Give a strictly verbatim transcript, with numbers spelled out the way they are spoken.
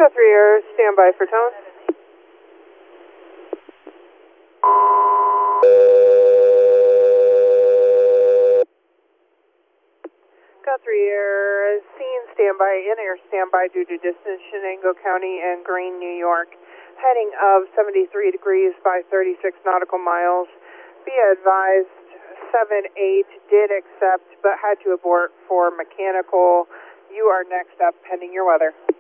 three Air, stand by for tone. Got three Air, scene standby, in air standby due to distance, Shenango County and Green, New York. Heading of seventy-three degrees by thirty-six nautical miles. Be advised, seven eight did accept but had to abort for mechanical. You are next up pending your weather.